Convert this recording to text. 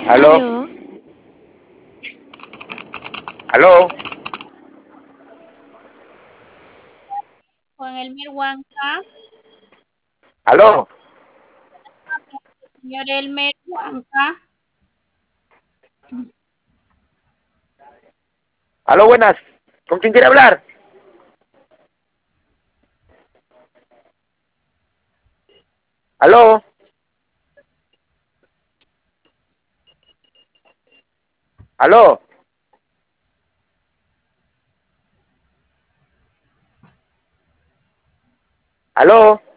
Aló, Aló, aló, Juan Elmer Huanca, aló, señor Elmer Huanca, aló, buenas. ¿Con quién quiere hablar? Aló, aló, aló.